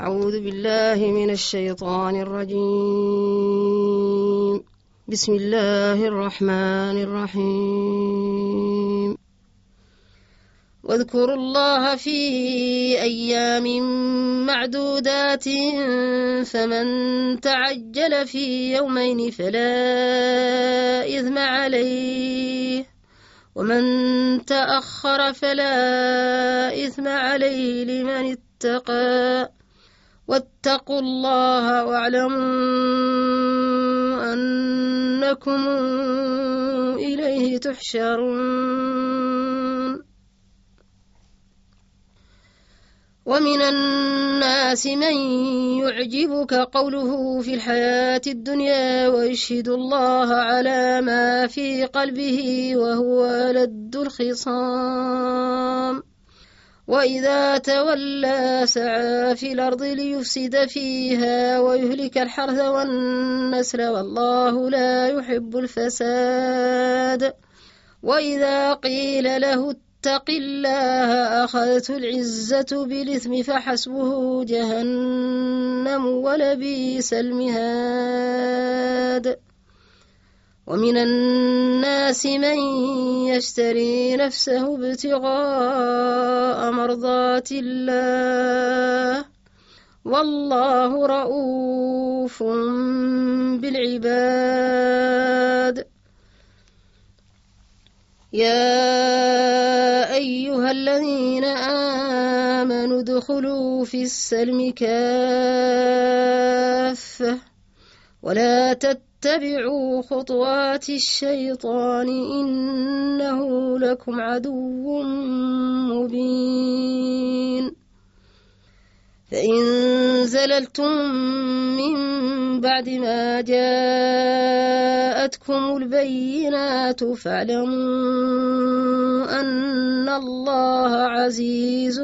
أعوذ بالله من الشيطان الرجيم. بسم الله الرحمن الرحيم. واذكروا الله في أيام معدودات فمن تعجل في يومين فلا إثم عليه ومن تأخر فلا إثم عليه لمن اتقى واتقوا الله واعلموا أنكم إليه تحشرون. ومن الناس من يعجبك قوله في الحياة الدنيا ويشهد الله على ما في قلبه وهو ألد الخصام وإذا تولى سعى في الأرض ليفسد فيها ويهلك الحرث والنسل والله لا يحب الفساد. وإذا قيل له اتق الله أخذته العزة بالإثم فحسبه جهنم ولبئس المهاد. ومن الناس من يشتري نفسه ابتغاء مرضات الله والله رؤوف بالعباد. يا أيها الذين آمنوا ادخلوا في السلم كافة ولا تتبعوا خطوات الشيطان إنه لكم عدو مبين. فإن زللتم من بعد ما جاءتكم البينات فاعلموا أن الله عزيز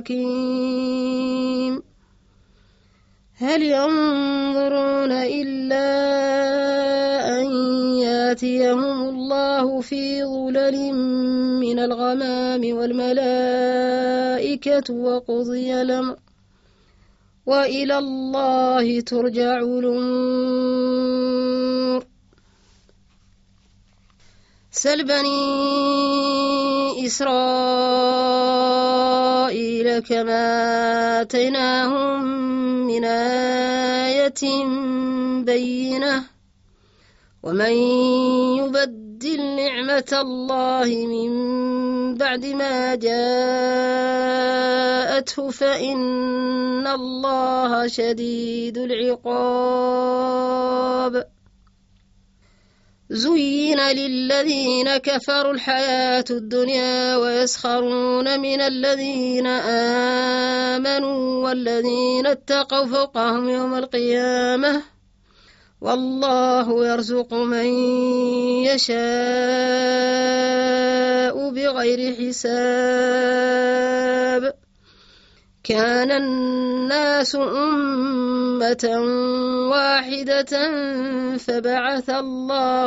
حكيم. هل ينظرون إلا أن ياتيهم الله في ظلل من الغمام والملائكة وقضي الأمر وإلى الله ترجع الأمور. سل بني إسرائيل كما آتيناهم من آية بينة ومن يبدل نعمة الله من بعد ما جاءته فإن الله شديد العقاب. زين للذين كفروا الحياة الدنيا ويسخرون من الذين آمنوا والذين اتقوا فوقهم يوم القيامة والله يرزق من يشاء بغير حساب. كان الناس أمة واحدة فبعث الله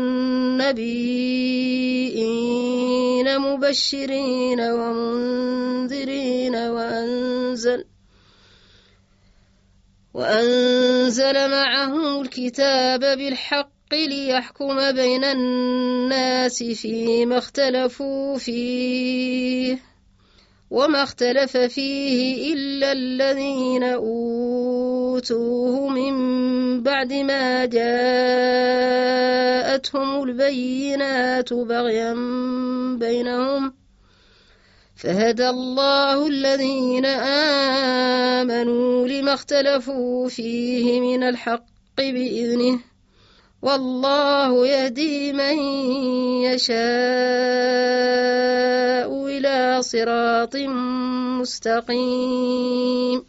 النبيين مبشرين ومنذرين وأنزل معهم الكتاب بالحق ليحكم بين الناس فيما اختلفوا فيه وما اختلف فيه إلا الذين أوتوه من بعد ما جاءتهم البينات بغيا بينهم فهدى الله الذين آمنوا لما اختلفوا فيه من الحق بإذنه والله يهدي من يشاء إلى صراط مستقيم.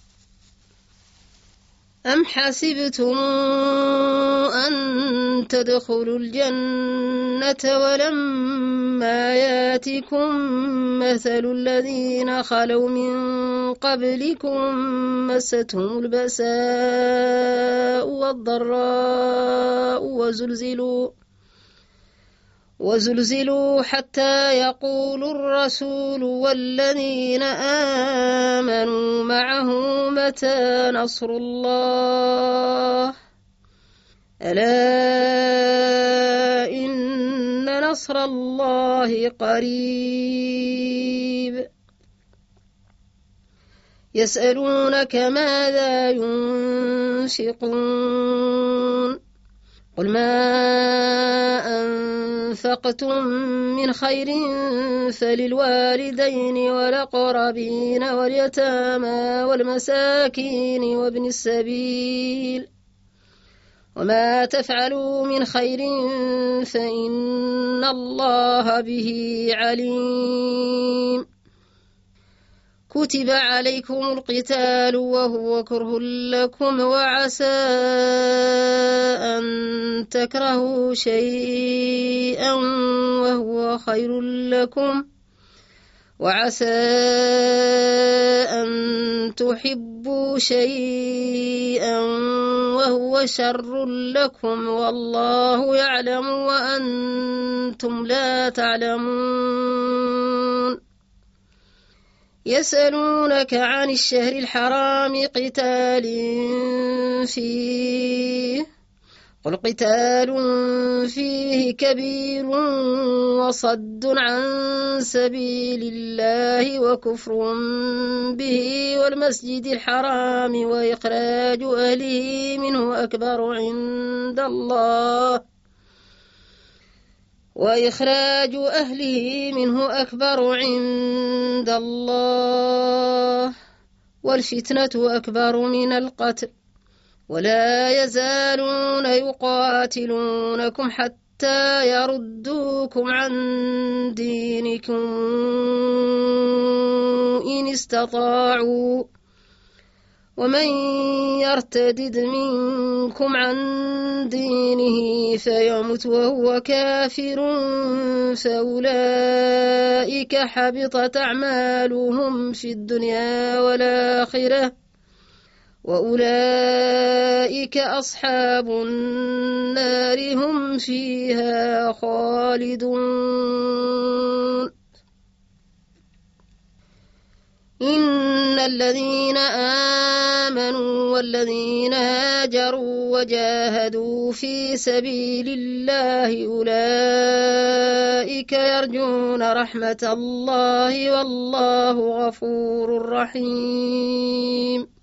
أم حسبتم أن تدخلوا الجنة ولما ياتكم مثل الذين خلوا من قبلكم مستهم البأساء والضراء وزلزلوا حتى يقول الرسول والذين آمنوا معه متى نصر الله ألا إن نصر الله قريب يسألونك ماذا ينفقون قل ما أنفقتم من خير فللوالدين والأقربين واليتامى والمساكين وابن السبيل وما تفعلوا من خير فإن الله به عليم كتب عليكم القتال وهو كره لكم وعسى أن تكرهوا شيئا وهو خير لكم وعسى أن تحبوا شيئا وهو شر لكم والله يعلم وأنتم لا تعلمون يسألونك عن الشهر الحرام قتال فيه قل قتال فيه كبير وصد عن سبيل الله وكفر به والمسجد الحرام وإخراج أهله منه أكبر عند الله والفتنة أكبر من القتل ولا يزالون يقاتلونكم حتى يردوكم عن دينكم إن استطاعوا ومن يرتدد منكم عن دينه فيمت وهو كافر فأولئك حبطت أعمالهم في الدنيا والآخرة وأولئك أصحاب النار هم فيها خالدون إن الذين آمنوا والذين هاجروا وجاهدوا في سبيل الله أولئك يرجون رحمة الله والله غفور رحيم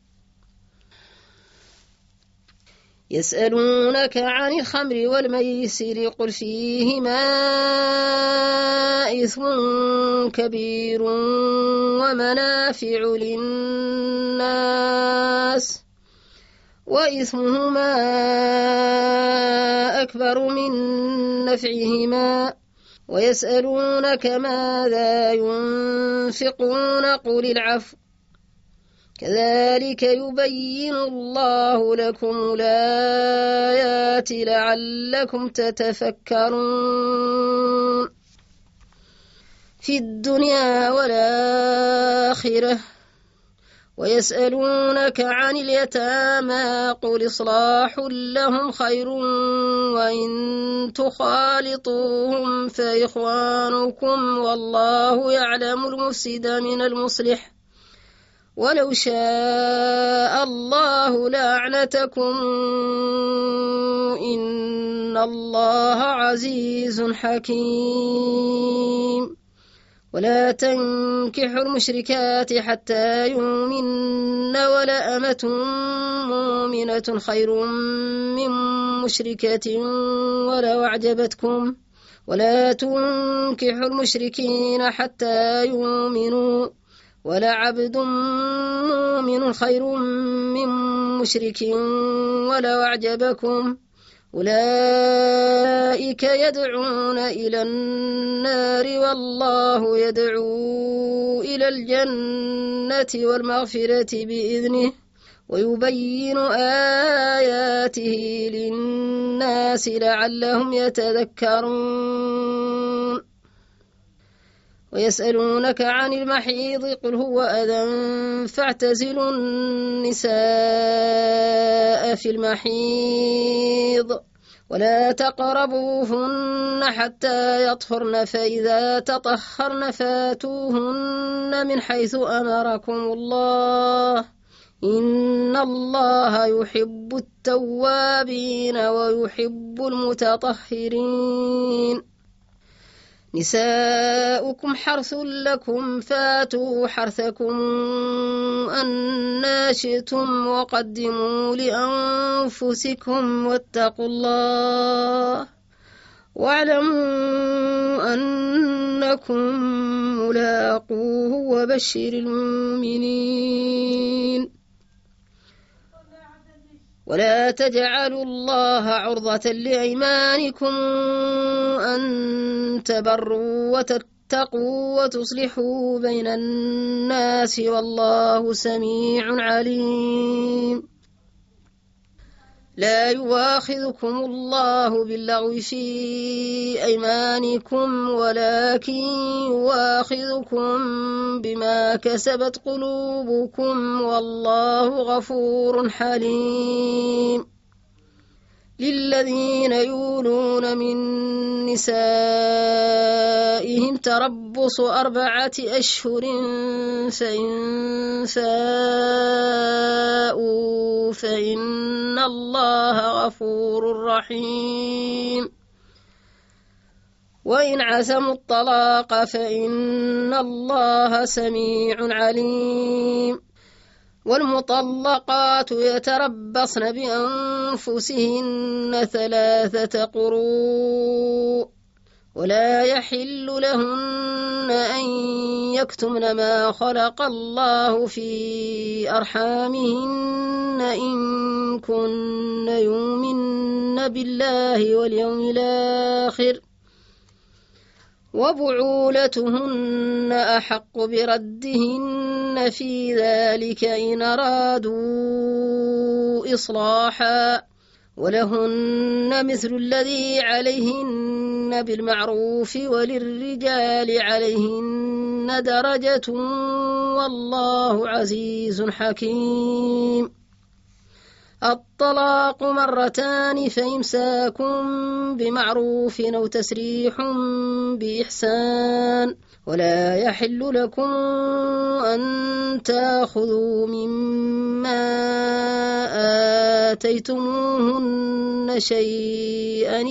يسألونك عن الخمر والميسر قل فيهما إثم كبير ومنافع للناس وإثمهما أكبر من نفعهما ويسألونك ماذا ينفقون قل العفو كذلك يبين الله لكم الآيات لعلكم تتفكرون في الدنيا والآخرة ويسألونك عن اليتامى قل إصلاح لهم خير وإن تخالطوهم فإخوانكم والله يعلم المفسد من المصلح ولو شاء الله لأعنتكم إن الله عزيز حكيم ولا تنكحوا المشركات حتى يؤمنن ولأمة مؤمنة خير من مشركة ولو أعجبتكم ولا تنكحوا المشركين حتى يؤمنوا ولعبد مؤمن خير من مشرك ولو أعجبكم أولئك يدعون إلى النار والله يدعو إلى الجنة والمغفرة بإذنه ويبين آياته للناس لعلهم يتذكرون ويسألونك عن المحيض قل هو أذى فاعتزلوا النساء في المحيض ولا تقربوهن حتى يطهرن فإذا تطهرن فاتوهن من حيث أمركم الله إن الله يحب التوابين ويحب المتطهرين نساؤكم حرث لكم فاتوا حرثكم أنى شئتم وقدموا لأنفسكم واتقوا الله واعلموا أنكم ملاقوه وبشر المؤمنين ولا تجعلوا الله عرضة لأيمانكم أن تبروا وتتقوا وتصلحوا بين الناس والله سميع عليم لا يواخذكم الله باللغو في أيمانكم ولكن يواخذكم بما كسبت قلوبكم والله غفور حليم للذين يولون من نسائهم تربص 4 أشهر فإن فاءوا فإن الله غفور رحيم وإن عزموا الطلاق فإن الله سميع عليم والمطلقات يتربصن بأنفسهن 3 قروء ولا يحل لهن أن يكتمن ما خلق الله في أرحامهن إن كن يؤمن بالله واليوم الآخر وبعولتهن أحق بردهن في ذلك إن أرادوا إصلاحا ولهن مثل الذي عليهن بالمعروف وللرجال عليهن درجة والله عزيز حكيم الطلاق 2 مرتان فإمساك بمعروف أو تسريح بإحسان ولا يحل لكم أن تأخذوا مما آتيتموهن شيئا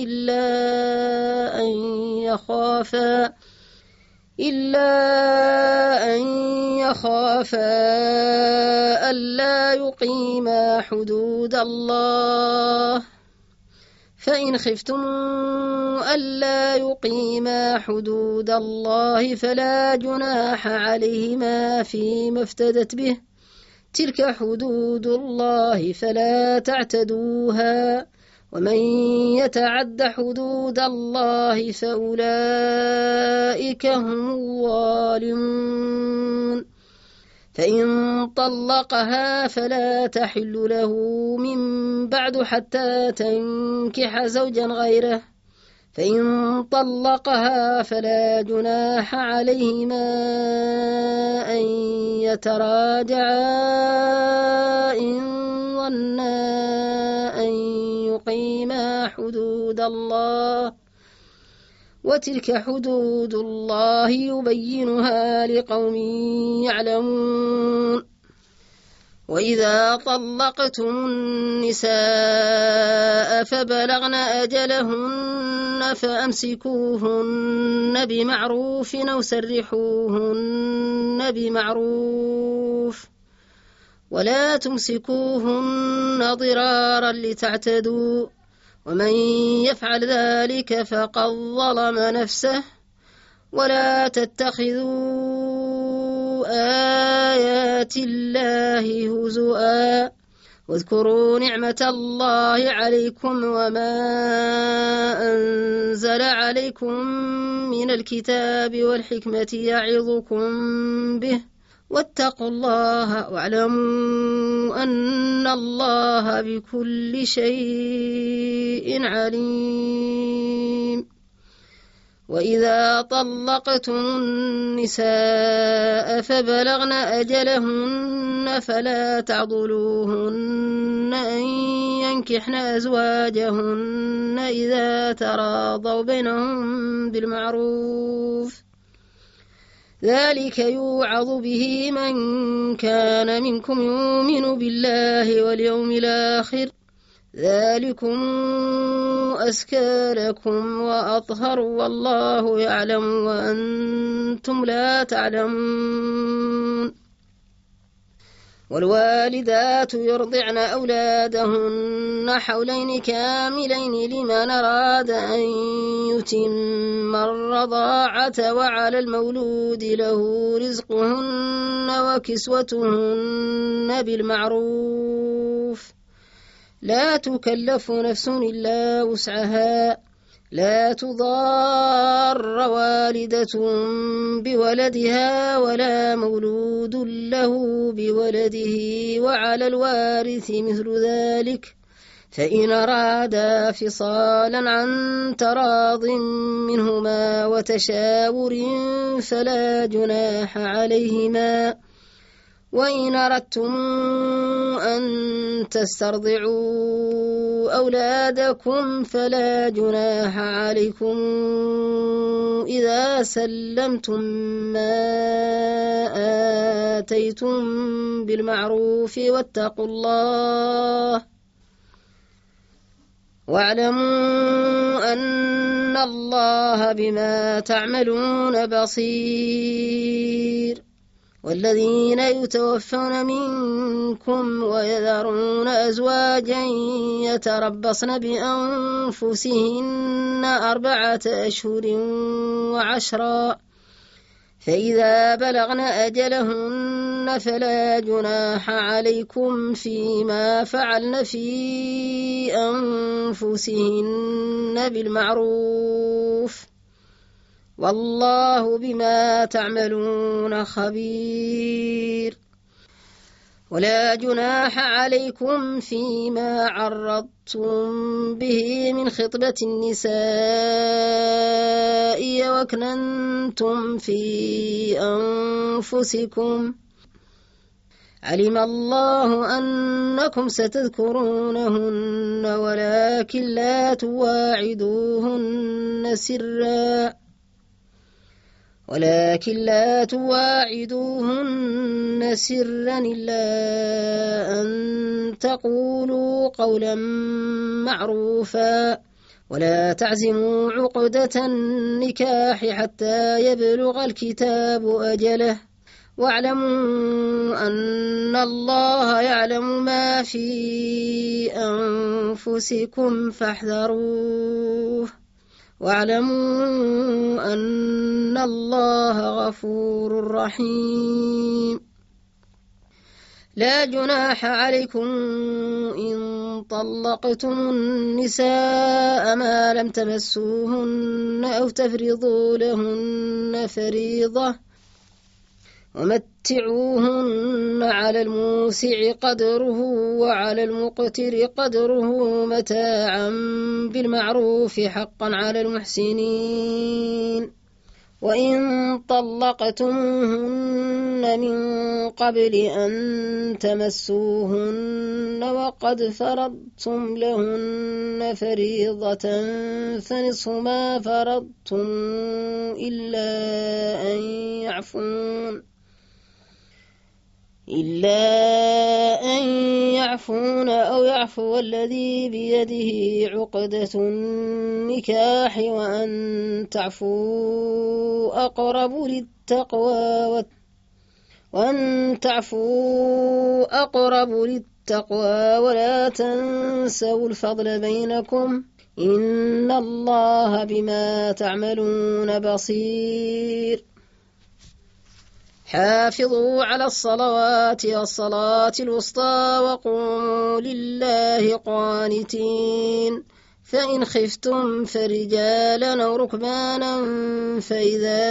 إلا أن يخافا ألا يقيما حدود الله فإن خفتم ألا يقيما حدود الله فلا جناح عليهما فيما افتدت به تلك حدود الله فلا تعتدوها ومن يتعد حدود الله فأولئك هم الظالمون فإن طلقها فلا تحل له من بعد حتى تنكح زوجا غيره فإن طلقها فلا جناح عليهما أن يتراجعا إن ظنا أن يقيما حدود الله وتلك حدود الله يبينها لقوم يعلمون وإذا طلقتم النساء فبلغن أجلهن فأمسكوهن بمعروف أو سرحوهن بمعروف ولا تمسكوهن ضرارا لتعتدوا ومن يفعل ذلك فقد ظلم نفسه ولا تتخذوا آيات الله هزؤا واذكروا نعمة الله عليكم وما أنزل عليكم من الكتاب والحكمة يعظكم به واتقوا الله واعلموا أن الله بكل شيء عليم وإذا طلقتم النساء فبلغن أجلهن فلا تعضلوهن أن ينكحن أزواجهن إذا تراضوا بينهم بالمعروف، ذلك يوعظ به من كان منكم يؤمن بالله واليوم الآخر، ذلكم أزكى لكم وأطهر والله يعلم وأنتم لا تعلمون. والوالدات يرضعن أولادهن حولين كاملين لمن أراد أن يتم الرضاعة، وعلى المولود له رزقهن وكسوتهن بالمعروف، لا تكلف نفس إلا وسعها، لا تضار والدة بولدها ولا مولود له بولده، وعلى الوارث مثل ذلك، فإن أرادا فصالا عن تراض منهما وتشاور فلا جناح عليهما. وإن أردتم أن تسترضعوا أولادكم فلا جناح عليكم إذا سلمتم ما آتيتم بالمعروف، واتقوا الله واعلموا أن الله بما تعملون بصير. والذين يتوفون منكم ويذرون أزواجا يتربصن بأنفسهن 4 أشهر و10، فإذا بلغن أجلهن فلا جناح عليكم فيما فعلن في أنفسهن بالمعروف، والله بما تعملون خبير. ولا جناح عليكم فيما عرضتم به من خطبة النساء وأكننتم في أنفسكم، علم الله أنكم ستذكرونهن ولكن لا تواعدوهن سرا إلا أن تقولوا قولا معروفا، ولا تعزموا عقدة النكاح حتى يبلغ الكتاب أجله، واعلموا أن الله يعلم ما في أنفسكم فاحذروه، واعلموا أن الله غفور رحيم. لا جناح عليكم إن طلقتم النساء ما لم تمسوهن أو تفرضوا لهن فريضة، ومتعوهن على الموسع قدره وعلى المقتر قدره متاعا بالمعروف حقا على المحسنين. وإن طلقتموهن من قبل أن تمسوهن وقد فرضتم لهن فريضة فنصف ما فرضتم إلا أن يعفون أو يعفو الذي بيده عقدة النكاح، وأن تعفوا أقرب للتقوى ولا تنسوا الفضل بينكم، إن الله بما تعملون بصير. حافظوا على الصلوات والصلاة الوسطى وقوموا لله قانتين، فإن خفتم فرجالا أو ركبانا فإذا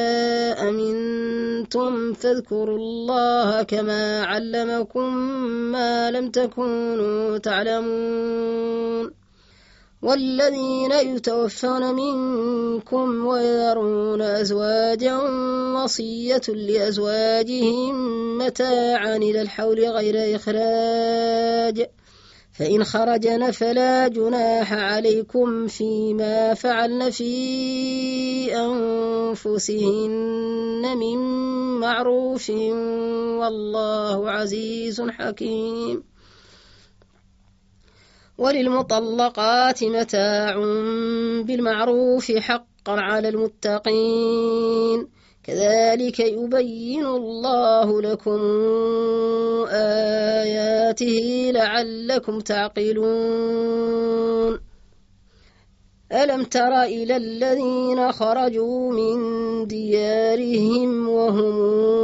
أمنتم فاذكروا الله كما علمكم ما لم تكونوا تعلمون، والذين يتوفون منكم ويذرون أزواجا وصية لأزواجهم متاعا إلى الحول غير إخراج، فإن خرجن فلا جناح عليكم فيما فعلن في أنفسهن من معروف، والله عزيز حكيم. وللمطلقات متاع بالمعروف حقا على المتقين، كذلك يبين الله لكم آياته لعلكم تعقلون. ألم تر إلى الذين خرجوا من ديارهم وهم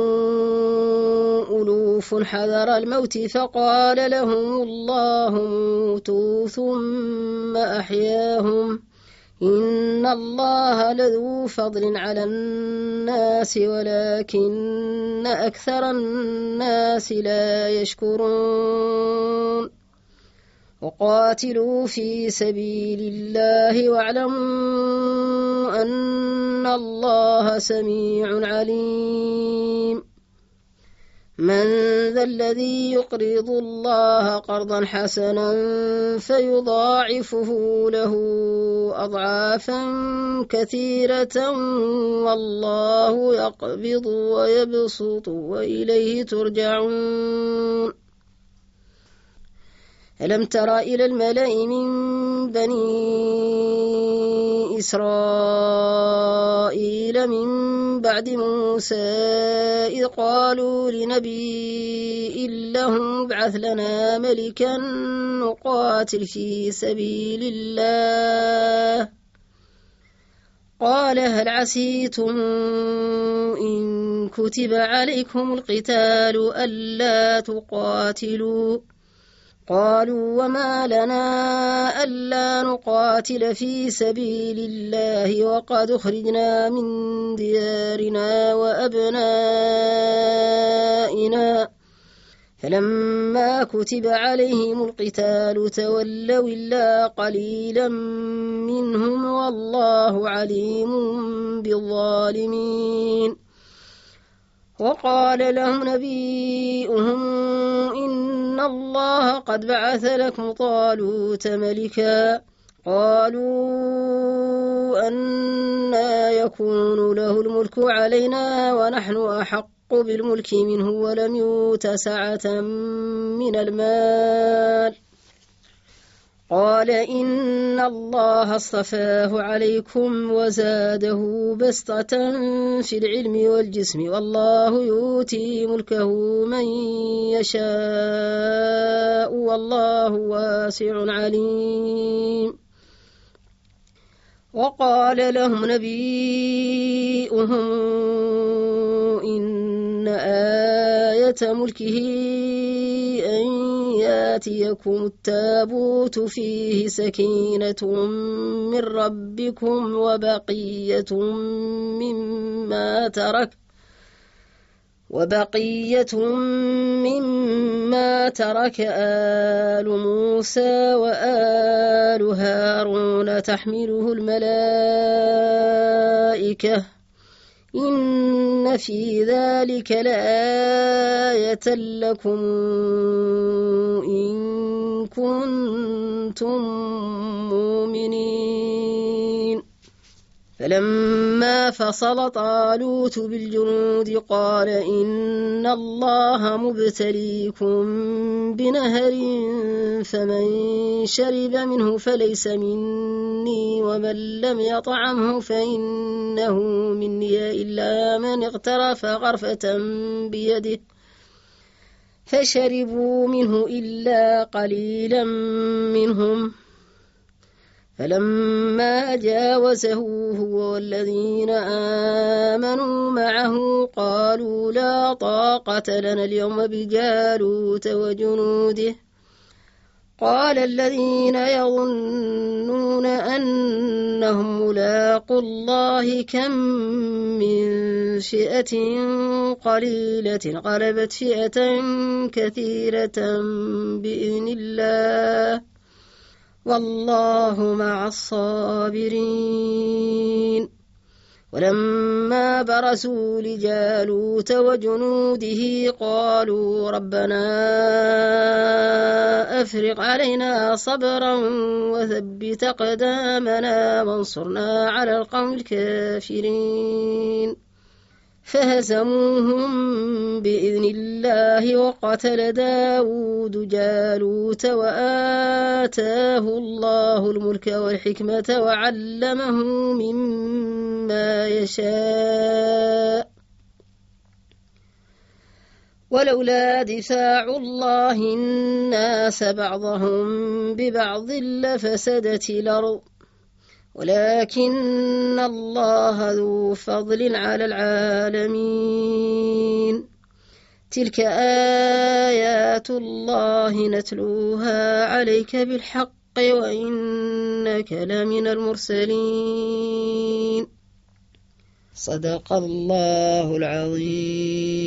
ألوف حذر الموت فقال لهم الله موتوا ثم أحياهم، إن الله لذو فضل على الناس ولكن أكثر الناس لا يشكرون. وقاتلوا في سبيل الله واعلموا أن الله سميع عليم. من ذا الذي يقرض الله قرضا حسنا فيضاعفه له أضعافا كثيرة والله يقبض ويبسط وإليه ترجعون. ألم تر إلى الملأ من بني إسرائيل من بعد موسى إذ قالوا لنبي له ابعث لنا ملكا نقاتل في سبيل الله، قال هل عسيتم إن كتب عليكم القتال ألا تقاتلوا؟ قالوا وما لنا ألا نقاتل في سبيل الله وقد أخرجنا من ديارنا وأبنائنا، فلما كتب عليهم القتال تولوا إلا قليلا منهم والله عليم بالظالمين. وقال لهم نبيهم إن الله قد بعث لكم طالوت ملكا، قالوا أنى يكون له الملك علينا ونحن أحق بالملك منه ولم يؤت سعة من المال، قال إن الله اصطفاه عليكم وزاده بسطة في العلم والجسم والله يؤتي ملكه من يشاء والله واسع عليم. وقال لهم نبيهم إن آية ملكه أن ياتيكم التابوت فيه سكينة من ربكم وبقية مما ترك آل موسى وآل هارون تحمله الملائكة، إن في ذلك لآية لكم إن كنتم مؤمنين. فلما فصل طالوت بالجنود قال إن الله مبتليكم بنهر فمن شرب منه فليس مني ومن لم يطعمه فإنه مني إلا من اغترف غرفة بيده، فشربوا منه إلا قليلا منهم. فلما جاوزه هو والذين آمنوا معه قالوا لا طاقة لنا اليوم بجالوت وجنوده، قال الذين يظنون أنهم ملاقوا الله كم من فئة قليلة غلبت فئة كثيرة بإذن الله والله مع الصابرين. ولما برزوا لجالوت وجنوده قالوا ربنا أفرغ علينا صبرا وثبت أقدامنا وانصرنا على القوم الكافرين. فهزموهم بإذن الله وقتل داود جالوت وآتاه الله الملك والحكمة وعلمه مما يشاء. ولولا دفاع الله الناس بعضهم ببعض لفسدت الأرض ولكن الله ذو فضل على العالمين. تلك آيات الله نتلوها عليك بالحق وإنك لمن المرسلين. صدق الله العظيم.